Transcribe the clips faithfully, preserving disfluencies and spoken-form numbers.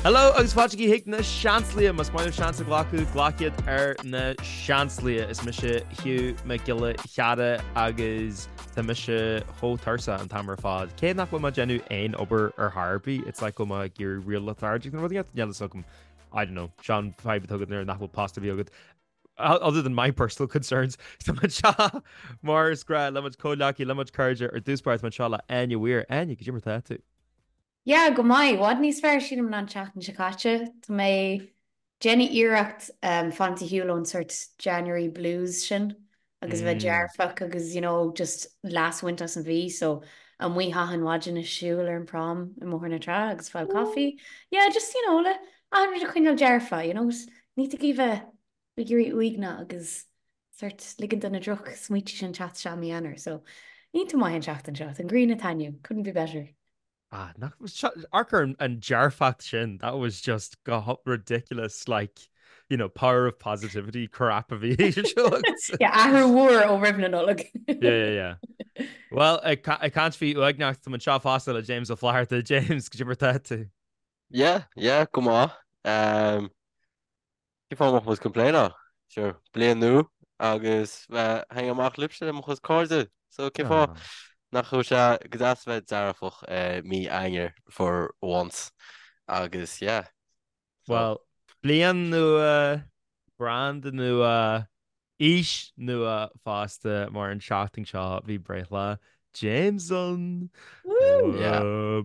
Hello, agus fáilte hiic na seanslia mas maidin seansa ghlacu ghlaciad ar na seanslia is mi se hiú me gile cheada agus tá mi se thótarsa an tamar fád. Cé nach go ma genú aon obair ar Harvey, it's like go ma gur real lethargic na rudí neala socm. I don't know, Sean five tugad nar nach bhfuil pasta bhíogad. Other than my personal concerns, so much Mars gra, le much cólaci, le much courage ar dúspáirt man seala aine bhuiir aine go dtimar tá tú. Yeah, go mai, wad níos fearr sin am an teachtain se caite. Tá mé Jenny Ireacht um, Fanti Hewlon sort January blues sin agus bheith dearfach agus, you know, just last winter an bhí, so an mí hahan wajin is siúil ar an prom in mór na tra agus fáil coffee. Yeah, just, you know, le an rid a chuinil dearfa, you know, ní a gíh gurí uigna agus sort ligand an a droch smuiti sin chat se mi anar, so ní tú mai an teachtain se, an green na taniu, couldn't be better. Ah, Archer and Jarfact Shin, that was just got ridiculous, like, you know, power of positivity, crap of Yeah, I heard war over even look. Yeah, yeah, yeah. Well, I can't, I can't feel like now to Manchaf Hostel James O'Flaher to James, could you remember that too? Yeah, yeah, come on. Um, if I was complaining, sure, playing new, August, uh, hang on, Mark Lipson, and was carded. So, keep on. Nach chu se godasfeh dearfach mí anger for once agus yeah. Well, blian nua brand nua ish nua fásta mar an seachting seo bhí breithla Jameson. Yeah.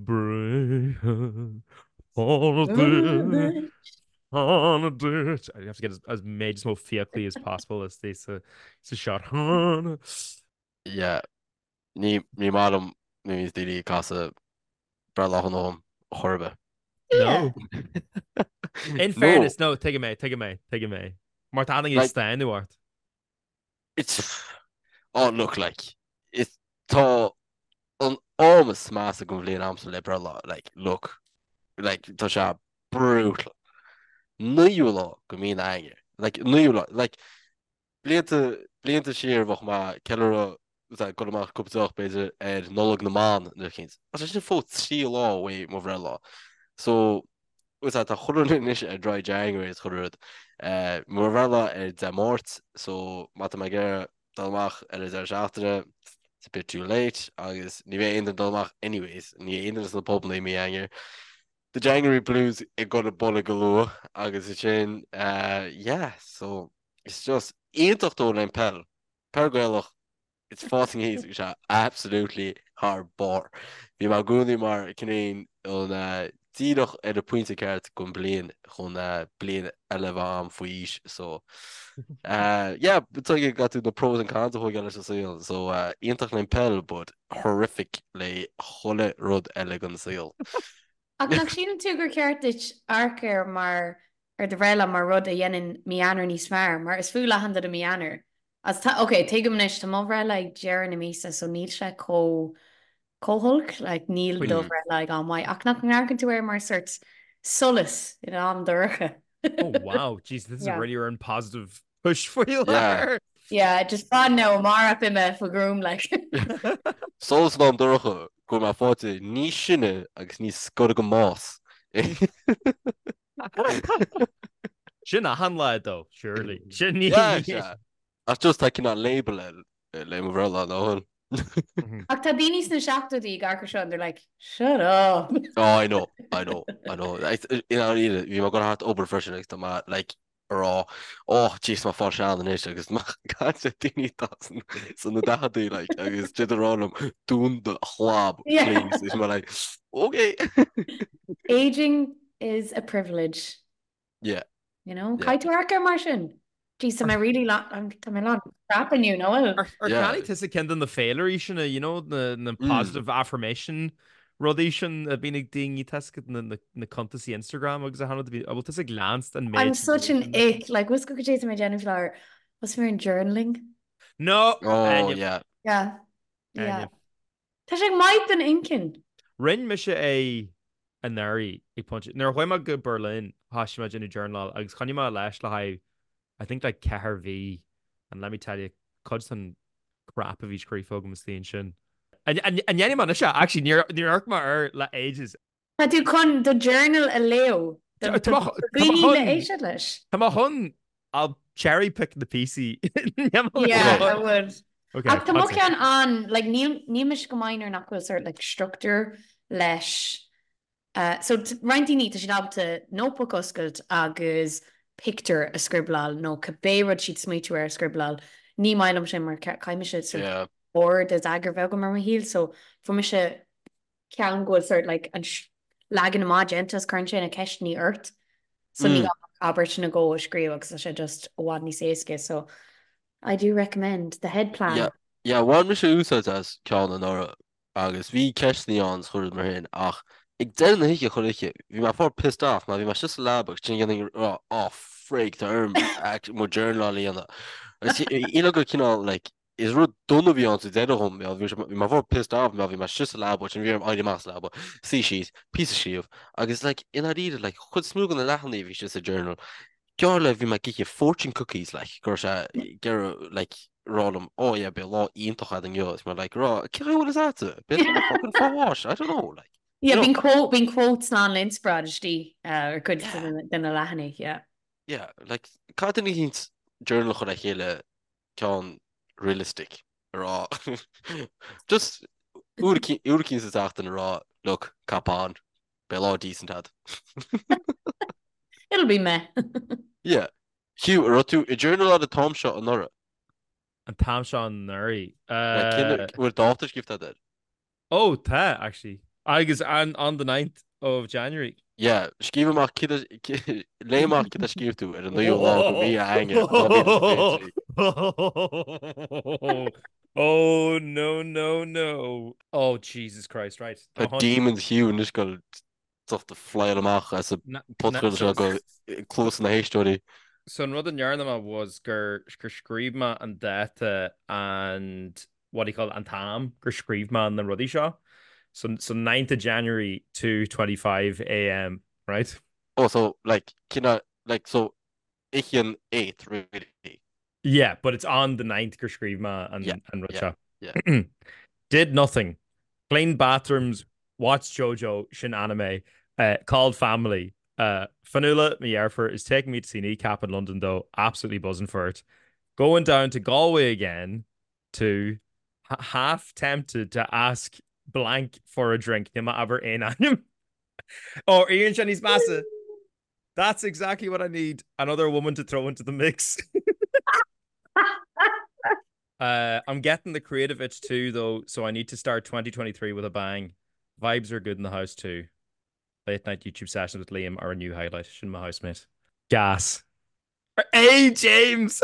On a dirt. I have to get as, as made as more fiacly as possible as this uh, it's a shot. Yeah. Ní ní mádum ní dí casa bralachan óm chorbe. No. In fairness, no, take it me, take it me, take it me. Mar táing is stain nuart. It's oh look like it's tá an almost massive go bblion amsam le brala, like look like tá se brutal. Nuú lá go mín anger. Like nuú lá like blianta blianta siar bhach má ceile go amach cupteach beidir ar nólag na man nu chins. As sin fót trí lá way mo bhre lá. So was that a churun is a dry January is churud. Uh mo bhre ar de mort, so mata me gur dalmach ar is ar seachtere. It's a bit too late. Agus ní bheith aon dalmach anyways. Ní aon is na pub na mi anger. The January blues it got a bolla galore. Agus it sin uh yeah, so it's just éintach dó lein pel. Pergwelach it's forcing his which are absolutely hard bar. Bhí má gúnaí mar cinnéan ón tíadach ar a puinte ceart gon blian chun blian eile bham faois, so uh yeah, but so you got to the pros and cons of chuig eile sa so uh íontach lein pel but horrific le cholle rud eile gan saoil. Ach nach sin tú gur ceartit arcer mar ar de bhreile mar rud a dhéanaan mianar níos fearr, mar is fuail handa a mianar. As ta okay, take him nish to mother like Jeremy Misa, so need she co co hulk like Neil mm. Dover like on my ach not going to wear my certs solace you know I'm the oh wow, jeez, this is yeah. a really earned positive push for you. Yeah, yeah, just fun now mar up in the for groom like solace non dorcha go ma forte ní sinne agus ní scoda go más. Sin a hanla though, surely. Sin yeah, yeah. That's just like not label it le umbrella no. Ach tá daoine na seachtaí garcha seo they're like shut up. Oh I know I know I know you know you know gonna have to over fresh next time like raw oh jeez my far sean an is agus má gan sé daoine tasan so na dachadí like agus jidir ránam dún the chlab please is my like okay. Aging is a privilege. Yeah. You know cai tú arcar mar sin. Geez, am I really lot? I'm I'm lot crapping you, know. Or or can it is a kind of the failure, you know, the the positive mm. affirmation rodation a being a ding you test it in the the contest Instagram because I had to be able to say glanced and made. I'm such an ick. Like what's good to my Jennifer? What's for in journaling? No. Oh and yeah. Yeah. Yeah. Tá sé might an inkin. Rin me a a nari a punch. Nor why go Berlin hashima in a journal. Agus can you ma lash la I think like Keher V, and let me tell you, constant crap of each crew focus station. And and and Yanni Manisha actually near near Arkma are la ages. I do con the journal a Leo. The Tá má- tá má Gwini le chun- éisiad leis. Tá má chun I'll cherry pick the P C. Yeah, I would. Okay, Ach tá I'd mo say. cean an, like ní ní mis go mainar nach bhfuil sort like structure leis. Uh, so t- reinintí ní tá sin ábta notebook oscailt agus picture a scribblal nó cabbérod siad smuitiú ar scribblal. Ní mailam sin mar ce- caiimi se sort Yeah. or is agur bhega mar híl, so fu mi se cean go sort like an sh- lagan má gentas chuann sin a ceistní ort. So ní Mm. aber sin a go scríú agus sé just bhád ní séisce, so I do recommend the head plan. Yeah. Yeah, one mis úsá as cean an ára agus bhí ceistní an chuir mar hin ach ag déan na hiice chuiche bhí mar fór pissed off má bhí mar sis labach sin ganning rá á freak tá arm mo journal íana. Íle go cinál like is ru donna bhí an sa déidirm bhí mar fór pissed off má bhí mar sis labach an bhí am aide más laba sí siad pí siomh agus like ina ríide like chud smúgan na lehannaí bhí sis a journal. Cear le bhí mar giche fortune cookies like gur se gur like rálum oh yeah be lá ionintach an yours mar like rá ce is that bit fucking fáis I don't know like Yeah, you know- bín quote bín quotes ná linspradtí ar chud den na lehannig, yeah. yeah like cad ní hín journal chu a chéile cean realistic rá just úr cín sa taachtain rá look capán be lá decent had It'll be me. yeah Hugh ar tú i journal a Tom shot an nora An tam Sean Nuri. like Uh, bhfuil dáta gift that oh, tá, actually. Agus on, on the ninth of January. yeah scíb amach léach kid a scíb tú ar an nuú lá go bhí a aine Oh, no, no, no. Oh, Jesus Christ, right. a demons Hugh in this go stuff to fly amach as a Na- potfuil se go close na héistóí So an rud an yarnama was gur gur scríbma an data and what do you call it, an tam gur scríbma an na rudí seo. So so ninth of January two twenty-five a m, right? oh so like kinda like so ich an eighth really Yeah, but it's on the ninth gur scríbma and Yeah, and rud yeah, seo. yeah. Did nothing. Cleaned bathrooms, watched JoJo, shin anime, uh, called family. Uh, Fanula, my airfare, is taking me to see Kneecap in London, though. Absolutely buzzing for it. Going down to Galway again to h- half tempted to ask blank for a drink. Nima aber ein anim. Oh, Ian Shani's massa. That's exactly what I need. Another woman to throw into the mix. uh, I'm getting the creative itch too, though, so I need to start twenty twenty-three with a bang. Vibes are good in the house too. Late night YouTube sessions with Liam are a new highlight. Shouldn't my housemate. Gas. Hey, James!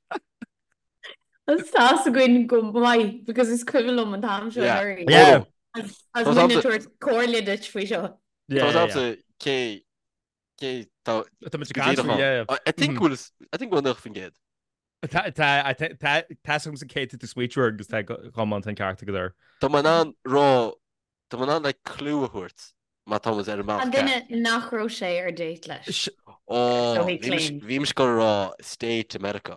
Tá a gin go mai because it's cuilumm an tam seo Yeah. Harry. Yeah. As as Tá winne samsa- tuair cóirle dit fao seo. Yeah, Tá yeah, samsa cé cé tá yeah. Tá much go gas dtíad for you, yeah, I I think Mhm. bhfuil is- I think bhfuil nach fin géad yeah. Ta ta I ta ta ta some Kate to switch word because they got comment and character there. Tá man an rá Tá man an like clú a thuirt má Thomas ar An amach duine nachró sé ar déit leis. ó So he clean. bhím go rá State America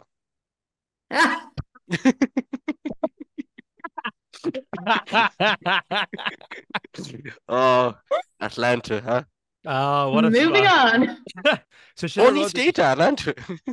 oh Atlanta huh Oh, what a Moving on. So should only state Atlanta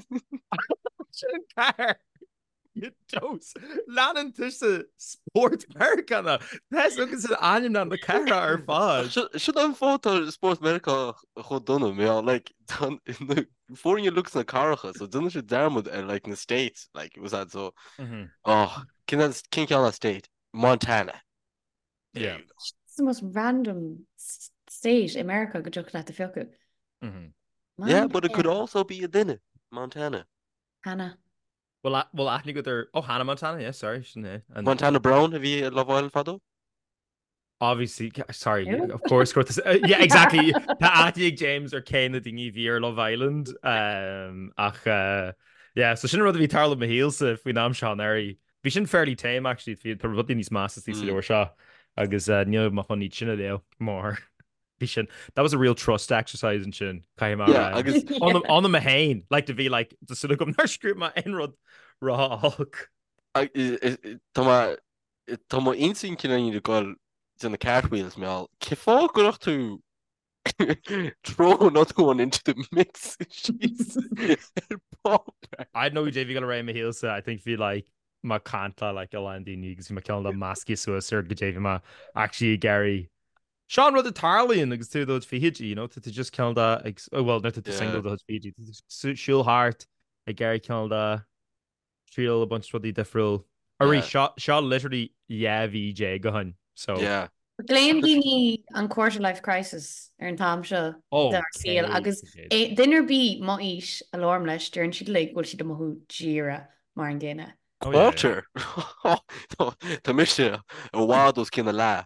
car. You dose. Lannan tusa sport Americana. That's looking at anim on the car ar fad. should an fótá Sport America chu donna mé like before you looks na carcha so dunne se dermod ar like na States like was that so Mhm. oh kin kin an state Montana There Yeah. you go. It's the most random s- state America go joke at the fiocu. Mhm. Yeah, but it could also be a dinner Montana Hannah. Well, I, well, actually, got there. Oh, Hannah Montana. Yeah, sorry, shouldn't I? And Montana Brown have you Love Island fado obviously, sorry, Who? of course, got this. Uh, yeah, exactly. Ati James or Kane the thingy via Love Island. Um, ach, uh, yeah. So shouldn't rather be Tarlo Mahils if we nam Sean Airy. We shouldn't fairly tame actually. If you put in these masses, these Mm. or shot. I guess uh, you know, my funny chin dale more. We should. That was a real trust exercise in chin. Kaimara. yeah agus on the on the Mahane, like to be like the sort of come there script my enrod raw Hulk. Tá Tá insinn cin de gáil in na cartwheels me ke fá goach tú throw another one into the mix. She's I know J V gal ra ma héalsa I think bhí like má canta like a landí gus má ceann le masci suasar go J V má actually Gary Sean rud a tarlaíonn agus tú dod fihéidí, you know, tu just ceann ag oh well net Yeah. single dod Fiji. Siúil hart ag Gary ceann tríal a bunch rudí difriúil. Or Yeah. shot shot literally yeah V J gohan. So yeah. Gléim daoine an quarter life crisis ar an tám seo Oh, dar síl okay. agus é dunar bí má is a lorm leis dúann siad le bhfuil siad mothú díra mar an gcéine. Oh, yeah, yeah. Culture. Tá mis a bhádos cinna le.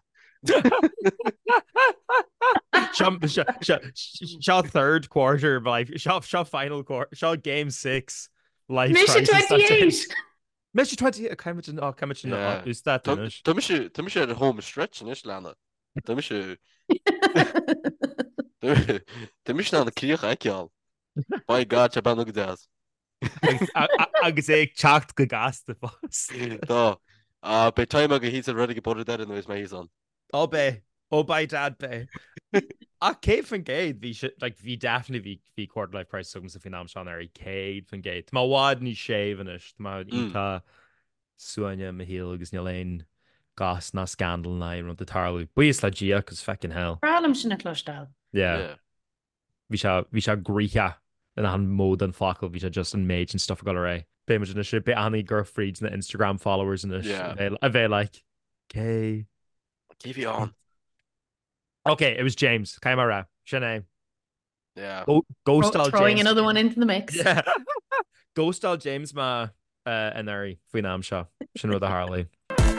Shot third quarter life shot shot final quarter shot game six life Mission twenty-eight. Mission twenty Cambridge oh Cambridge Yeah. is that Tá finish tá mis tá mis ar home stretch in Islanda. Tá mis Tá mis na críoch aiceáil. By God, te ban agus. agus é techt go gas de fós. Tá. Ah, be time aga hís a rudi go bod dead in is mé on. Ó bé ó ba dad bé. A cé fan géid hí like hí definitely hí hí quarter life price sugum sa finam seán ar céad fan géid. Má wad ní séhanis má ítá suaine ma híal agus ní léon gas na scandal na run de tarlú. Buíos le dia cos fecin hell. Rálam sin na clostal. Yeah. Bhí se bhí se grícha in an mód an focail bhí se just an méid and stuff go ré. Bé mar si be anna girlfriends na Instagram followers in Yeah. a bheith like K. Keep you on. Okay, it was James. Came ra. Sinead. Yeah. Go Ghost Throw- style Throwing James. another one into the mix. Yeah. Ghost style James ma uh an airí faoin am seo. Sin rud a Harley.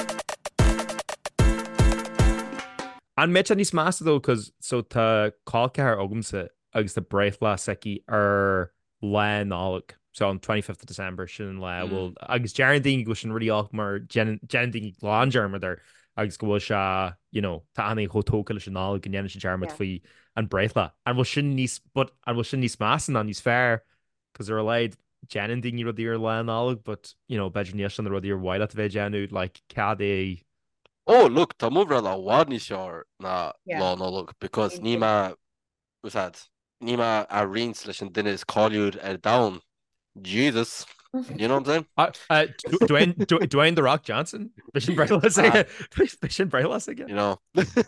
An mit níos más though cos so tá cácear agamsa agus the breithla seci ar le nálaigh. So on twenty-fifth of December sin le Mm. bhfuil agus dearan daoine go sin ruí ach mar jean daoine glánjarmar there agus go bhfuil se, you know, tá anna chotóca leis an nálaigh an dhéanana sin dearmad Yeah. faoi an breithla. An bhfuil sin níos but an bhfuil sin níos más an níos fearr cos ar leid jeanan daoine rudí ar le nálaigh, but you know, beidir níos an rudí ar bhaile a bheith jeanú like cad é Oh, look, tá mú ra a wadni seár na Yeah. lá nó look because Me ní too. ma was that ní ma a rins leis an duine is cáúd ar down. Jesus, you know what I'm saying? Uh, uh, Du- Dwayne, Du- Dwayne the Rock Johnson? Vision Braillas again. Vision Braillas again. You know.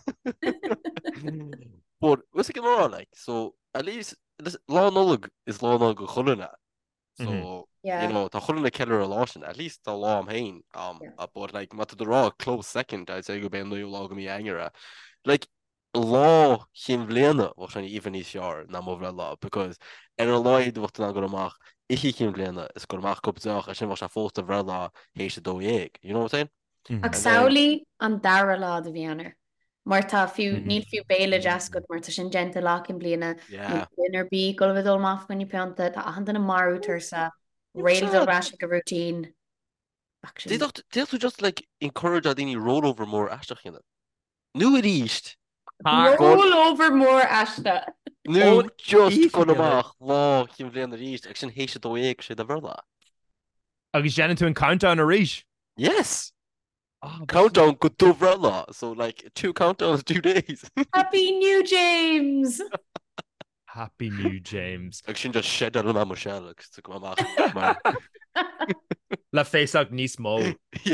But what's it more like? So at least this lá nó is lá nó go chulna. So Mhm. Yeah. you know, tá chulna keller a láshin. At least tá lá am hain. Um, Yeah. uh, but like mat the raw close second, I'd say go ben no lá go mi angera. Like lá chin bléna was an even is jaar na mo lá because en er leid wat na go amach ich chin bléna is go amach op zach as sin was a fósta bhrela hééis do éag. You know what I'm saying? Ag then- saolaí an dara lá a bhíanaar. Mar tá fiú Mhm. níl fiú béile deascod mar tá sin genta lá in bliana Yeah. inar bí go bh dul máf goní peanta tá an na marú tarsa Yeah, réil sure. rá go routine. They don't they to just like encourage a dini roll over more ashtach in it. Nu it east. Ah, Roll over mór eiste. Nu Oh, just even go in it. amach lá chin bléna east ag sin hééis do éag sé a bhrela. agus Janet to countdown a reach. Yes. Countdown go do bhrela. So like two countdowns, two days. Happy New James. Happy New James. Ag sin just shed ar am Michelle to go amach. mar- Le face out níos mó. Yeah.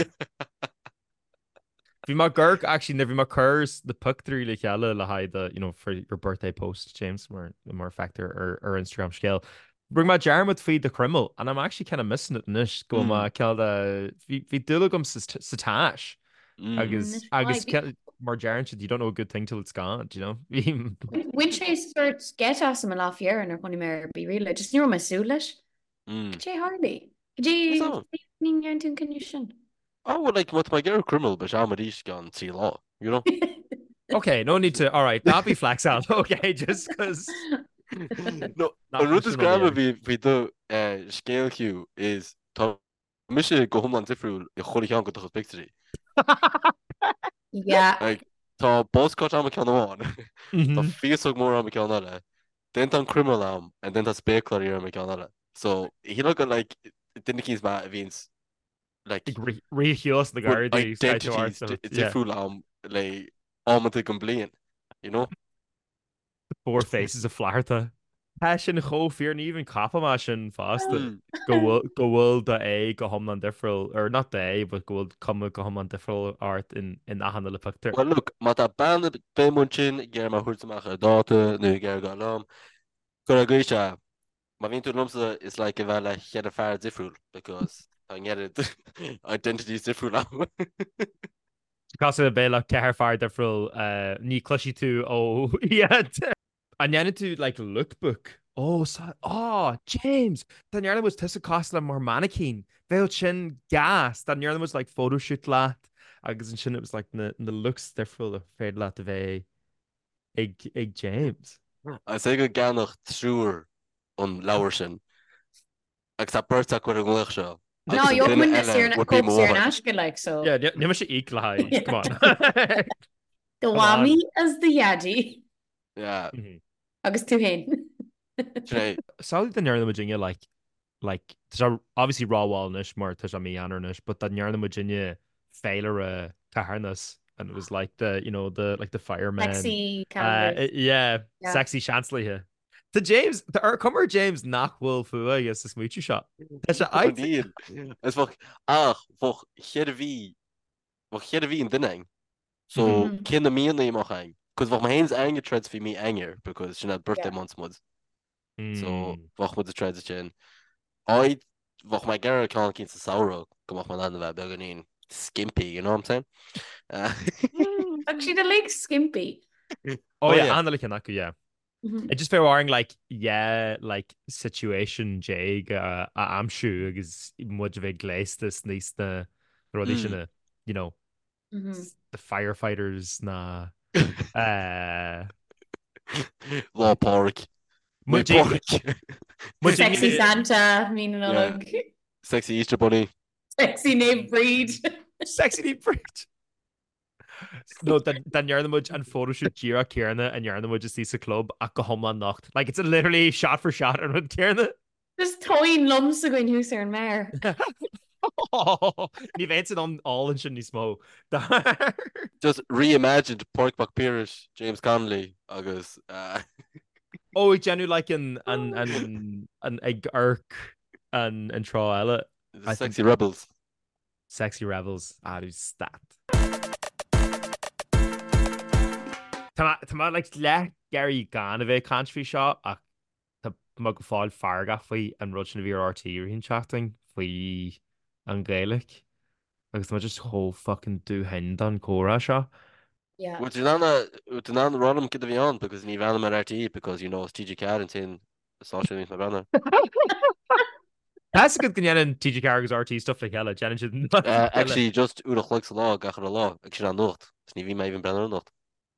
Bhí mar gurk actually never mar curs the puck through le cheala le haid the you know for your birthday post James more more factor or or Instagram scale. Bring my jarmut feed the criminal and I'm actually kind of missing it nish go Mm. ma ceall the hí dulagum satash Mm. agus Nish agus why? ceall- mar jarn you don't know a good thing till it's gone, do you know? Bhí- Win sé sort get as am lá fiar ar chunig mé bí riile, just ní me súlis. Mm. sé Harley. Dé Is that- ní an tún conne sin. Oh, well, like what my girl criminal, but I'm a dish gone see law, you know? Okay, no need to. All right, not be flax out. Okay, just because. No, Not an rud is mention gram on vi vi do uh, scale cue is tá mis go hom an difriúil i cholig an go tuchas picture. Yeah. Like tá boscot am ceanháin, Tá Mhm. fiosog mór am ceanile, den an criminal am and then tá spéclarí am ceanile. So he look at like didn't kins ma víns like Re- Reheals the guard. identities difriúil am le ámanta go blian, you know? Four faces of flaharta. Tá sin cho fear ní even cappa má sin fásta. Mm. Go bhfuil go bhfuil de é go thom an difriil ar not é, but go bhfuil cum go thom an difriil art in in ahanana le pictar. Well, look, má tá ban bémun sin ggéir mar chuirtamach a dáta nu ggéir go lom. Gur a gcuise má vín tú lumsa is like a bheith le chead a fear difriúil because tá ngéad identities difriúil am. Cos a bé le cear fear difriil ní cluisi tú ó iad. And then into like lookbook. Oh, so, oh, James. Dan Yarna was Tessa Costa more mannequin. Veil chin gas. Dan Yarna was like photo shoot lat. I guess in chin it was like the the looks different of fair lat of a egg egg James. I say go ganach trúr an leabhar sin. Ag tá perta chu an gluach seo. No, you're going to see an cope here in Ashka like so. Yeah, never should eat like. Yeah. Come on. The whammy as the yaddy. Yeah. Mhm. Agus tú hain. Tré. Saudi the Yarna Virginia like like there's obviously raw walnish more there's a me anarnish, but the Yarna Virginia failure uh Caharnas and it was like the you know the like the fireman. Sexy Uh, calendars. it- yeah, Yeah. sexy Chancellor here. The James, the or comer James nach will fu I guess this moochie shot. That's a I Dín. Is fach ach fach chead a bhí fach chead a bhí an duine. So Mhm. cin na míon naach ein. Cos fach my hands anger treads fi me anger because she had birthday Yeah. months mud. So Mm. fach mud the treads chin. I fach my garra can kin sa sauro come off my land of beganin skimpy, you know what I'm saying? Uh, Actually, the leg skimpy. Oh, Oh, yeah, yeah. and like Kanaku, yeah. Mhm. It just fair wearing like yeah, like situation Jake uh I'm sure because much of a glaze this nice the Mm. you know Mhm. the firefighters na uh Law Park. My Much Jake- park. much Sexy Jake- Santa, meaning a Yeah. like Sexy Easter Bunny. sexy name breed. sexy deep bridge. No, then then you're the much and photo shoot Jira Kierna and you're the much just a club at go home nacht. Like it's a literally shot for shot and with Kierna. Just toying lumps of going who's there mare. Oh, you've answered on all in shouldn't small. Just reimagined Pork Buck Pierce, James Connolly, August. Uh, Oh, genu like an an an an egg arc and and Troella. the I Sexy Rebels. Sexy rebels. Ah, do stat. Tá tá like le Gary gan a bheith country shot ach tá má go fáil farga faoi an ru na bhí R T hín chatting faoi an Gaelic agus má just whole fucking dú hen an córa seo. Yeah. Which is not a, which is not a random kid of beyond because ni van at R T E because you know it's T G Card and saying social media my banner. That's a good thing in T G Carragher's R T stuff like hella Jen should Uh, actually, just Udo Lux law, gach a law, actually on nocht. It's ni vi ma even brenner nocht.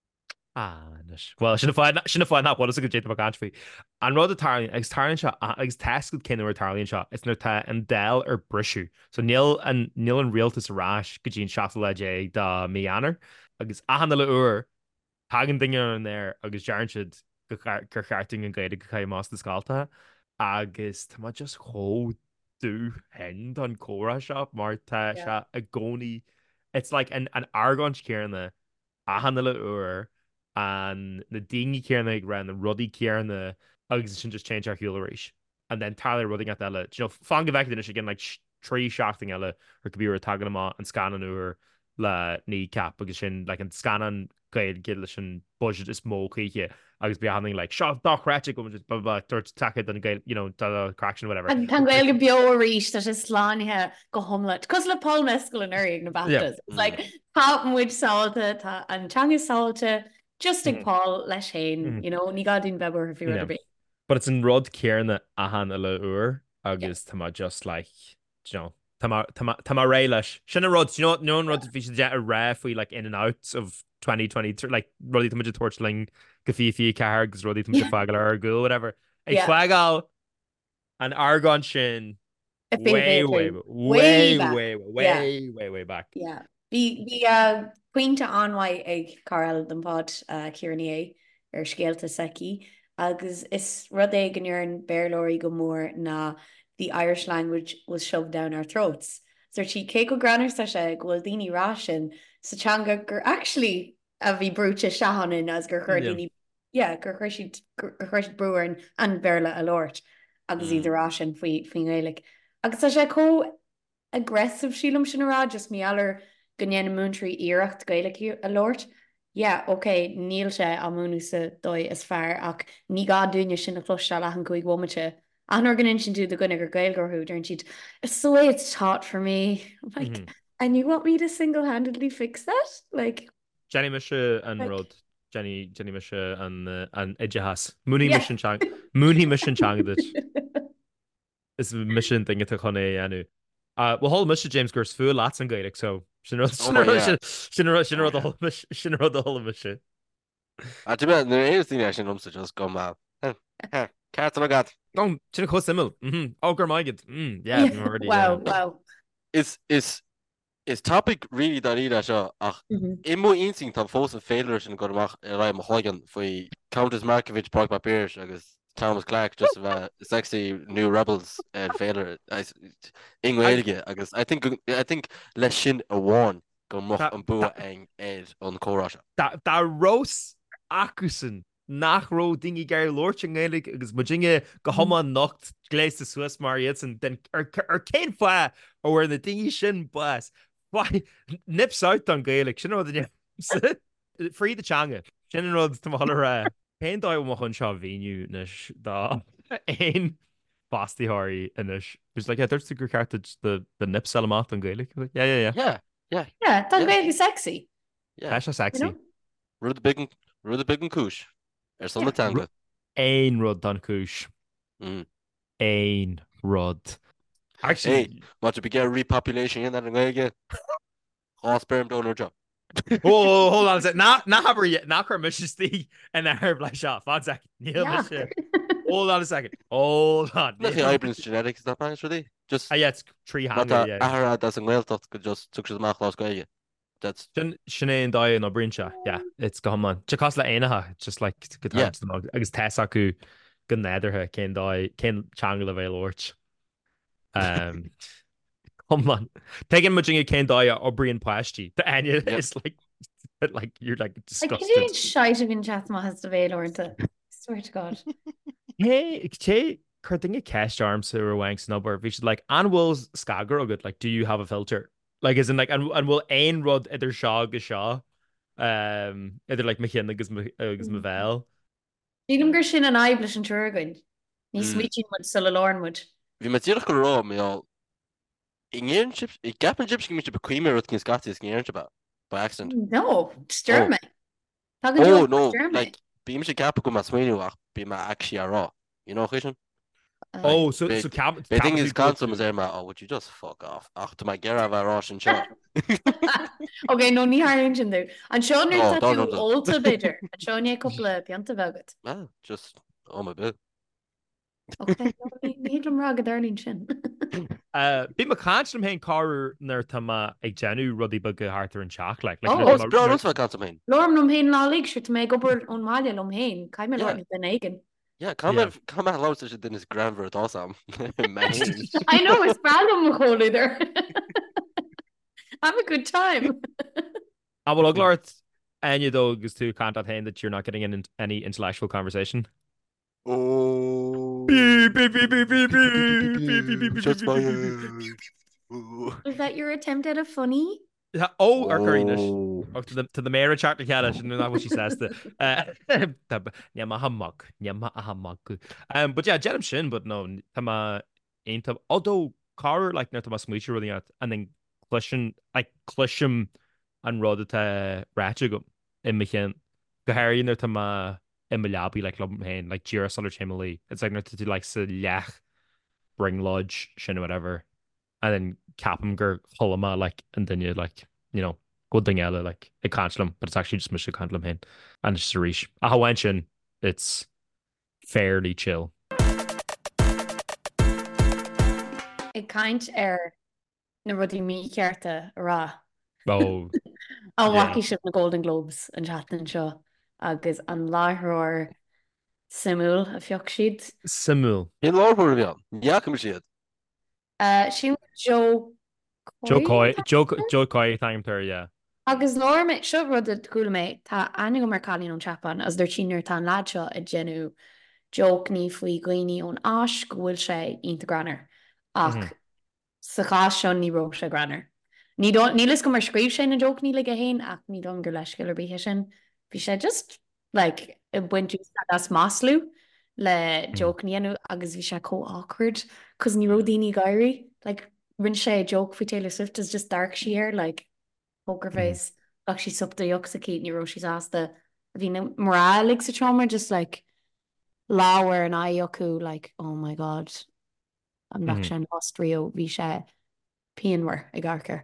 Ah, nice. Well, sinna fáin sinna fáin ná bhil a go déta country. An rud atarlín agus tarlín seo agus test go cinú tarlín seo is nó tá an del ar brisú. So níl an níl an rialtas arás go dtíon seafa le é dá míanaar agus ahanana le uair hagan duine an there agus dearan siad gur charting an gaiide go chaid más na scalta agus tá just cho dú hen an córa seo mar tá Yeah. se a gcónaí. It's like an an argon cearna ahanana le uair and the dingy cearna ag ran the ruddy cearna agus sin just change our huileéis. And then Tyler rudding at eile. You know, fan go bheith again like sh- trí seachting eile ar go bíú tagan amá an scanan uair le ní cap agus sin like an scanan gaid gid leis an budget is mó chuiche agus be having like shot dochretic go just blah blah dúirt take an gail you know da correction whatever. An tan gael go bio a ríis tá sé slánithe go homlet. Cos le Paul mescal an airí na Yeah. Baptist. It's like tápan muid sáilta tá an teanga sáilta just ag Mhm. Paul leis hain, Mhm. you know, ní gadín beber if you Yeah. were be. But it's in rud cearna ahan le uair agus tá just like you know tá ré leis sinna rud you know no rud bhí sé de a ré faoi like in and out of twenty twenty-three like rudí tá torchling go fií ceair agus rudí tá Yeah. fágal ar go whatever ag Yeah. fágal an argon sin If they- way they- way they- way back. way way Yeah. way way way back. Yeah. Bhí bhí uh, cuinte anhaid ag Carl den pod uh, Kieran é ar scéalta seci agus is rud é gan an bearlóirí go mór na the Irish language was shoved down our throats. So she cé go granar sa sé gohfuil daoine rá sin sa teanga gur actually a bhí brúte seahanan as gur chuir Yeah. daoine yeah gur chuir siad gur chuir siad breúir an bhéarla a Lord agus Mm. idirrá sin faoi faoin Gaeilge. Agus tá sé có aggressive sílam sin ará just míallar gnéana múntrí iirecht Gaeilge a Lord. Yeah, oké, níl sé a múnú sa dói is fearr ach ní gá dúine sin na chlosisteil a an chuig bhmate. An organin sin tú the gunnig gur Gaeilgearthú during she'd it's the way it's taught for me. I'm like, Mhm. and you want me to single-handedly fix that? Like, Jenny Misha and Like- Rod. Jenny Jenny Misha and uh, and Ijahas. Mooney Yeah. Mission Chang. Mooney Mission Chang dit. Is mission thing to conne anu. Uh well whole Misha James Gurs full lots and Gaelic so Shinra Oh my God. Shinra Shinra Oh, the yeah. whole Mish Shinra the whole Misha. A tu na éon tíine sin lomsa just go má. Ceart an agad. Oh, Shinra co simil. Mhm. Oh, Gormagid. Mm, yeah, Yeah. already. wow, Yeah. wow. Is is is topic really dá ide seo ach Mhm. I mó instinct tá fós an féidir sin go amach i ra mo hágan faoi Countess Markovich Park Papers agus Thomas Clark just bheith sexy new rebels uh, féidir inhige agus I think I think leis sin a bháin go mo That- an bu that- eng éid an chórá. That that Rose Akusen nach ro dingy Gary Lorching Gaelic agus Majinga go homa nocht gléis de Swiss Mariets and then er er Kane fa or the dingy shin bus. Why nips out on Gaelic? Shin the free the changa. Shin rod to holler Pain doi mo hun shaw venue nish da ein Basti Hari and ish. It's like yeah, there's the good cartage the the nip salamat on Gaelic. Like, yeah, yeah, yeah. Yeah, Yeah, that's Yeah. really sexy. yeah. That's just sexy. You know? Rud big rud big an cúis. Er son Yeah. tanga. Ein rod don kush. Mm. Ein rod. Actually, Má be get repopulation in an gaige. Há sperm donor job. oh, hold on a sec. Not not have yet. Not her mission Steve and a herb like shot. One second. Neil Yeah. Misha. Hold on a second. Hold on. Nach Neil. Ibrans genetics na pan really. Just Ah, yeah, it's tree Not hanger. a Yeah. ahara das an ghiltocht go just tuk se mach las gaige. That's Sin Sinead and Diane or Brinsha. Yeah, it's gone man. Chakosla Enaha. Just like good Yeah. times. Yeah. I guess Tessaku. Good nether her. Ken die. Ken Changle of Orch. Um. Come on. Taking muching a Ken die or Brian Pashti. The Anya Yep. is like, like you're like Like, disgusted. you did shite of in chat ma has the veil or the swear to God. Hey, Che, curting a cash arms who are wank snubber. We should like, and will Skagger good. Like, do you have a filter? Like, isn't like, and and will Ain Rod either Shaw go Shaw? Um, either like McKinley gives me gives me Vel. Dílim gur sin an aiblis an turgain. Ní Mm. smítin mud sul lorn mud. vi met dirch go ra me al in chips ik gap chips gi mit bequemer rut kin scotty is geint about by accident. No, stir Oh. me. Oh no, like be me gap go mas menu ach be ma actually raw. You know Christian? Oh, so Big- so cap. The thing is consum is there ma oh would you just fuck off. Ach to my gera va rosh and shot. Okay, no ní haar engine there. An Sean No, er don't, dat don't, ulta bitter. An Sean je couple pianta veget. Ah, just oh my bit. Okay, ní am rag darlín sin. Uh, be my conscious hen car near tama a genu ruddy bug Arthur and Shock like like Oh, Oh, it's bra rus va consum hein. Lorm nom hén lá lig se me gobar on maile lom hén. Kai me Yeah. lorm den eigen. Yeah, come Yeah. yeah. come out loud such din is grandver awesome. Man. I know it's random hole either. Have a good time. I will alert any dog is to contact hand that you're not getting in any intellectual conversation. Oh. Beep, beep, beep, beep, beep, beep, beep, beep, beep, beep, Shots beep, beep, beep, fired. beep. Ooh. Was that your attempt at a funny? Yeah, Oh, or Karinish. Oh. Oh, to the to the mayor of Charter Kalish, and that's what she says to uh Yamahamok, Yamahamok. Um, but yeah, Jedam Shin, but no, Tama ain't a- although Car like no Tama Smuicher really out, and then Clushin like Clushim and Rodata Ratchagum in Michan Gahari no Tama Emilabi like Lum Hain, like Jira Solar Chimley. It's like no to do like Silach Bring Lodge, Shin or whatever. And then Capamger Hulama like and then you like, you know, good thing ella like a cancelum, but it's actually just Mister Cancelum hin. And it's a reach. A Hawaiian, it's fairly chill. Ig kaint ar na rudí mí cearta rá. Oh An Yeah. waci sib na Golden Globes an chatan seo agus an láthróir simúl a fioch siad. Simul. In law for vi. Ja, kom shit. Uh, sin Joe Joe Coy Coy? Joe Joe Coy time there, yeah. Agus Norma seo rud a cool méid tá anig go mar chalín an Japan as der tíar tá láseo a genú joke ní faoi gooine ón as go bhfuil sé integranar ach sa chá seo ní ro se granar. Ní nílas go mar scríb sé na joke ní le a héin ach ní don gur leisciil bhí sin bhí sé just like i buintú as máslú le joke níanú agus bhí sé có awkward cos ní ro daoine gaiirí like rinn sé joke fao Taylor Swift is just dark sheer like poker face ach sí subta joch sa cé ní ro she's asta bhí na morálig sa trauma just like láwer an aioku like oh my god I'm not sin Austria bhí sé peanwer ag garcar.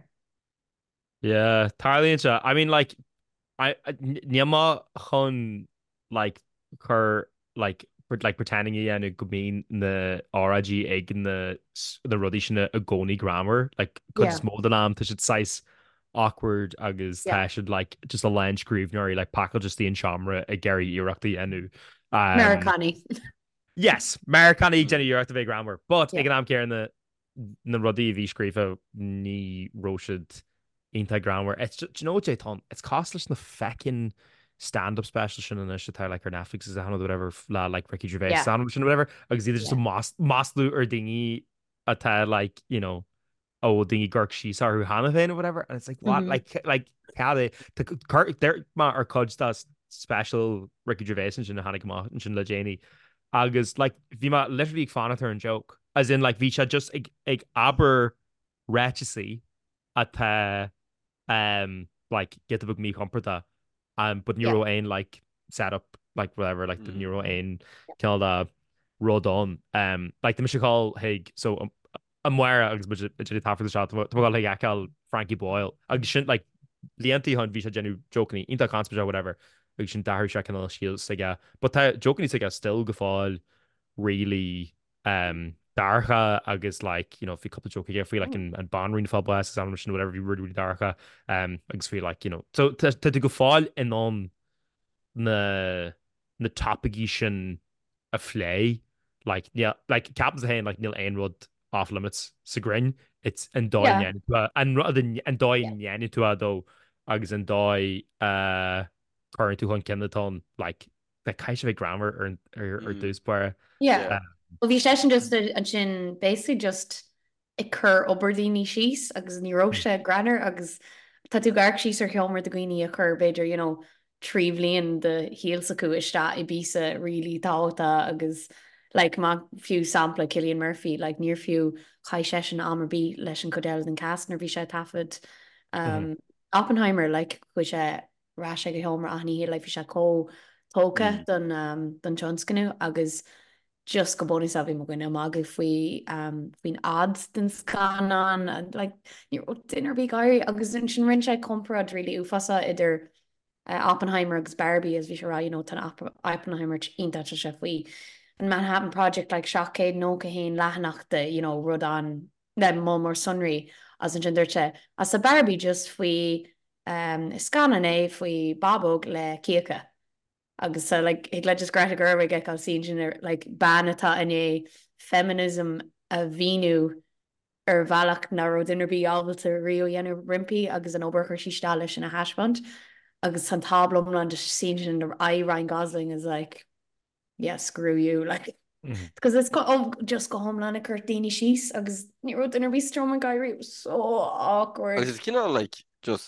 Yeah, Tarlíonn se. I mean like I níama chun like chur like like pretending dhéanú go bíon na áradí ag na na rudí sinna a gcónaí grammar like chun smó den am tá siad sais awkward agus tá siad like just a lein scríbneir like packil just íon seamra a geirí iireachtaí enú. Americani. Yes, Americani ag déanú iireachta bheith grammar, but ag an am céar na na rudí bhí scrífa ní roisiid Inta grammar. It's just, you know what, Jayton? It's costless na feckin' stand-up special sin in this like her Netflix is or whatever la like Ricky Gervais yeah. stand-up sin whatever. Agus either just yeah. a mas maslu or dingy at like you know oh dingy Girk Sheesar who Hannah or whatever, and it's like what mm-hmm. like like how they to there or Cudge does special Ricky Gervais and sin Hannah Kama and sin La Janie. Agus like Vima literally fan of her and joke as in like Visha just like like aber ratchesy at uh um like get the book me comforta um but neuro yeah. ein like set up like whatever like mm. the neuro ein yeah. killed uh Rodon um like the Michigan Haig so um I'm aware agus budget half the shot to go like akal Frankie Boyle agus shouldn't like Leonti hunt visha genu jokingly inta conspira whatever we shouldn't dar check on shields siga but jokingly siga still gefall really um darcha agus like you know if you couple joke here feel like in and barn fall blast examination whatever you really really darcha um I just feel like you know so to to go fall in on the the topic sin a flay like yeah like captain's hand like Neil Einrod off limits sagrin it's and doi yeah. and rather than and doi yeah. to though agus and doi uh current to hun Kenneton like the kind of grammar or or, or mm. those where yeah uh, well bhí sé just an sin basically just i chur oberdíní síos agus níróise granar agus tá tú garc síos ar cheomar do gooine a chur beidir you know tríomhlíonn de híal acu iste i bísa rilí táta agus like má fiú sampla Cillian Murphy like níor fiú chai sé an amarbí leis an codel den Castner bhí sé tafod um, mm-hmm. Oppenheimer like chu sé rá sé go cheomar aní hí le bhí sé có tóca mm. don um, don Johnscanú agus just go bonus a bhí mo gine mag faoi faoin ads den scanán like ní dinar bí gaiir agus sin rinn sé comprad rilí ufasa idir uh, Oppenheimer agus Barbie as bhí se ra you know tan Oppenheimer ionta se faoi an Manhattan Project like seachcéad nó go héin lehanachta you know rud an le mó mar sunraí as an gindirte as a Barbie just faoi um, scanan é faoi babog le cíacha agus so like ag le just greta Gerwig ag cal sin like ban atá in é feminism a bhíú ar bhealach na ro dinarbí ábalta riú dhéanú rimpi agus an oberchar sí stáile sin a haisbant agus an tablom an de sin sin I Ryan Gosling is like yeah screw you like mm-hmm. because it's got oh, just go home lena cur daoine síos agus ní ru dinarbí strom an gaiirí it was so awkward agus it's kind of like just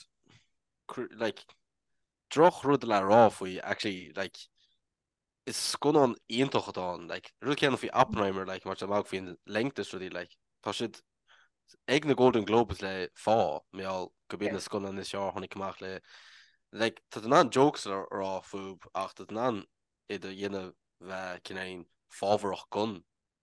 like droch rud le rá faoi actually like is scon an iontochatáin like ru cean faoi Oppenheimer like mar amach faoin lengtas rudí like tá siad ag na Golden Globes le fá méall go bíon na scon an is seo tháinig amach le like tá an an jokes rá fúb ach tá an idir dhéanamh bheith cinnéin fábharach gun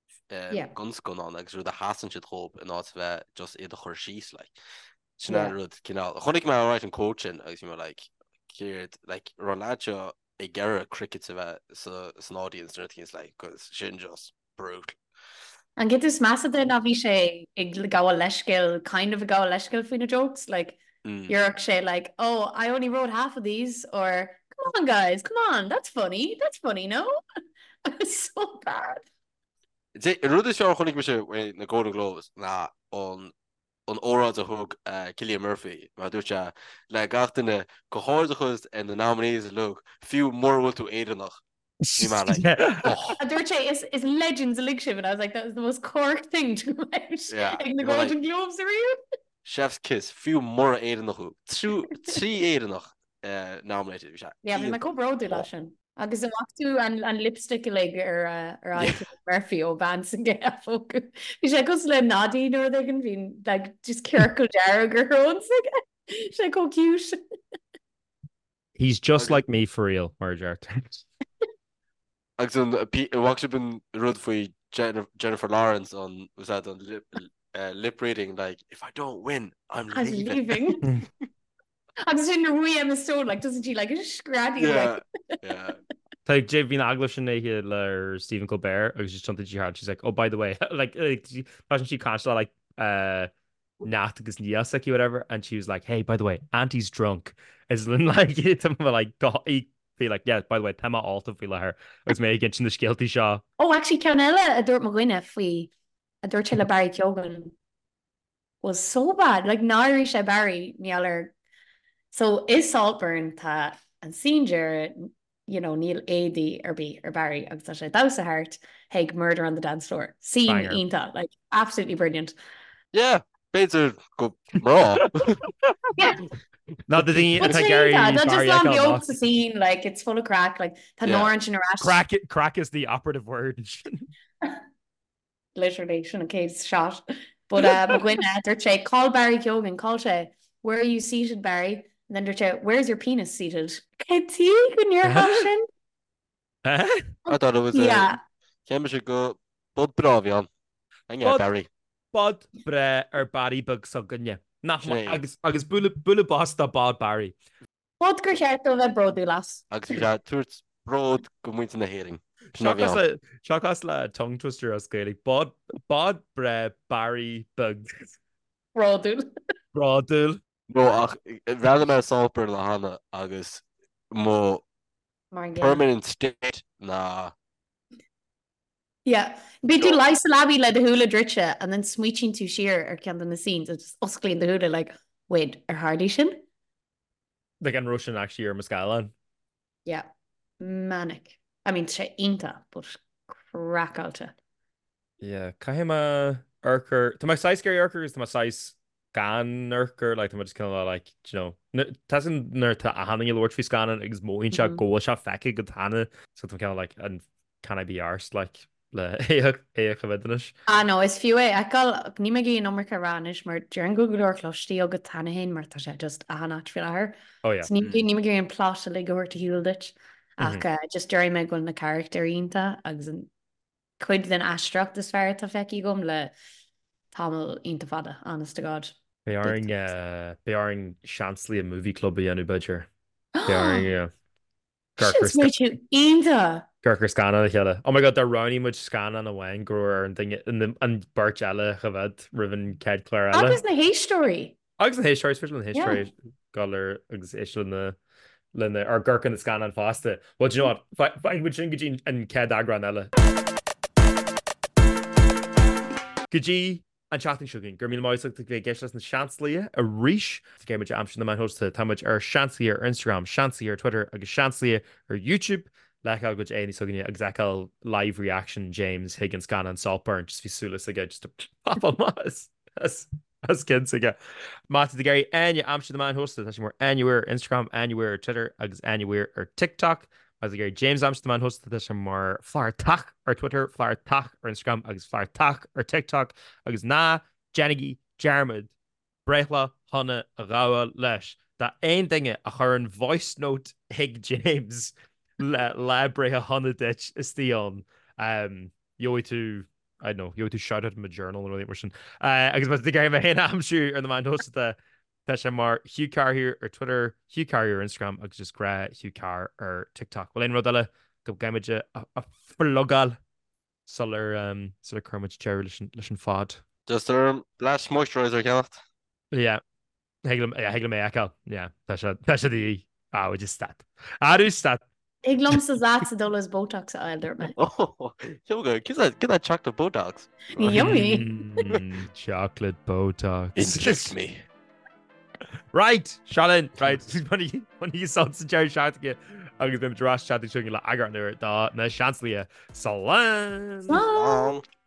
gunscon an agus rud a hasan siad chób in áit bheith just iad a chur síos like sinna rud cinál chunig me ráit an coachin agus you like Kiered like Ronaldo a gara cricket of it so it's an audience and things like because sin just brutal. And get this massive then a bhí sé ag gaá leiscéil kind of a gaá leiscéil faoin jokes like mm. you're sé like oh I only wrote half of these or come on guys come on that's funny that's funny no it's so bad. Ru is seo chunig me se na Golden Globes na on an órad a thug Cillian Murphy má dúirte le gatainine go háir chus in the nominees look fiú mórhfuil tú éidirnach. Bhí má like, Yeah. oh, And Dorche is, is Legends Elixir, and I was like, that was the most cork thing to come out. Yeah, Like the you were like- Golden Globes are you? Chef's kiss fiú mór éidirnach chu. Trú trí éidirnach uh, nominated. bhí sé Yeah, ciall. but go bro do Oh. lashon. Agus yn wachtu an, an lipstick leg or uh, or I Yeah. Murphy o bands and get a folk. Fi sé go le nadi nor they can be like just Kirkle Jarrag or owns like she go cute. He's just Okay. like me for real, Marger. Agus an bhhaach bin rud faoi Jennifer Lawrence on was that on lip, uh, lip reading like if I don't win I'm I'm leaving. leaving. Agus in the Rui Emma Stone like doesn't she like a scratty Yeah, like yeah. Like Jay bhín agla sin é le Stephen Colbert agus just something she had. She's like, oh, by the way, like, like she, imagine she cancelled like uh Nat agus Nias like whatever, and she was like, hey, by the way, Auntie's drunk. Is like it's like go be like, yeah, by the way, Tema alta feel her. Agus mé gin sin na skillty seo. Oh, actually, Canella, a Dort McGuinness, fui, a Dort Chilla Barry Kyogan was so bad. Like, Nari She Barry, Nieler. So, is Saltburn, ta, and Senior, you know, Neil A D or B or Barry, and such. That was a heart. Hey, Murder on the Dance Floor. Scene, Banger. Inta, like, absolutely brilliant. Yeah, Beidir go raw. Yeah. Not the thing, But it's like Inta, Gary, not just Barry, on I the can't oaks scene, like, it's full of crack, like, the Yeah. orange and a rash. Crack it, crack is the operative word. Literally, shouldn't have caved shot. But uh, McGuinness, they're say, call Barry Keoghan, call she, where are you seated, Barry? And then they're say, where's your penis seated? Can't see when you're hashing. Huh? I thought it was Yeah. Ceim se go bud bravian. And yeah, Bud- Barry. Bod bre ar Barry bug so gunne. Nach Sinead. agus agus bula bula bosta bod Barry. What gur cheart o bheith broadú las? Agus bhí sé tuairt brod go muinte na héing. Seachas le seachas le tongue twister a scalig. Bod bod bre Barry bug. Broadú. Brodul. No ach bheile me Saltburn le hána agus mó Mar gceann. permanent state na Yeah. Bí tú No. lais a labí le de hula dritse and then smuiching tú sheer ar cean na scenes. It's osclaín de hula like, wait, ar hardí sin? Like an Russian actually or Muscalan. Yeah. Manic. I mean, sé inta, but crack alta. Yeah, Kahima Urker. To my size scary Urker is to my size gan Urker, like to my just kind of like, you know, tasn't ner to a handing Lord Fiscan and ex moin shot Mhm. goal shot feki good hana. So I'm kind of like, and can I be arsed like le eich eich evidenish. Ah, no, is fiú é. Eáil ní me gí nómar caránis mar dearan go goúir chlostí agus tanna hen mar tá sé just a hanat fi ahar. Oh yeah. So ní ní me gí an plot a le gohir to hiúldit. Ach uh, just dearan me go na character ínta agus an chuid den astracht is fear tá feici gom le tamil ínta fada, honest to God. Bearing uh bearing Chansley a movie club by Anu Budger. Bearing yeah. Gurker Shit's made you ínta. Gurker scanna heile. Oh my god, they're Rowney much scan on a wine grower and thing and the and Birch Ella Chavad Riven Ced Claire Ella. Agus na hééis story. Agus na history special in Yeah. history galler agus is in the in the or Gurk in the scan and faster. Well, do you know what? Find which Gajin and Ced Agran Ella. Gaji and chatting sugar. Gurmil Moise look to get guests and Chancellor a reach to game which Amsterdam the man host to how much our Chancellor Instagram, Chancellor Twitter, agus Chancellor or YouTube. Like how good any so exactly live reaction James Higgins Scan and Saltburn just be soulless again just to pop on us as as kids again. Matt the Gary and your Amsterdam man hosted that's more anywhere Instagram anywhere Twitter agus anywhere or TikTok as the Gary James Amsterdam man hosted this more flower tach or Twitter flower tach or Instagram agus flower tach or TikTok agus na Jenny Jarmid Brechla Hannah Rawa Lesh that ain't thing it a her voice note Hig James le lebre a hundred ditch is the on um you to I don't know you to shout out in my journal or anything uh I guess but the game I'm sure or the man host the Tasha Mar Hugh Carr here or Twitter Hugh Carr or Instagram I just gra Hugh Carr or TikTok well in Rodella go game a a flogal solar um sort of Kermit Jerry listen listen fod just um last moisturizer ceannacht. yeah Hegel yeah Hegel me echo yeah Tasha Tasha the ah we just stat ah do stat Ig lumsa zata dolas Botox aildir me. Oh, Yoga, get that, get that chocolate Botox. Yummy. Mm, chocolate Botox. Inject me. Right, Shalin, right. When you saw the Jerry Shattuck, I'm going to draw Shattuck showing you like agar near it. The Chancellor. Salam. Bye. Um,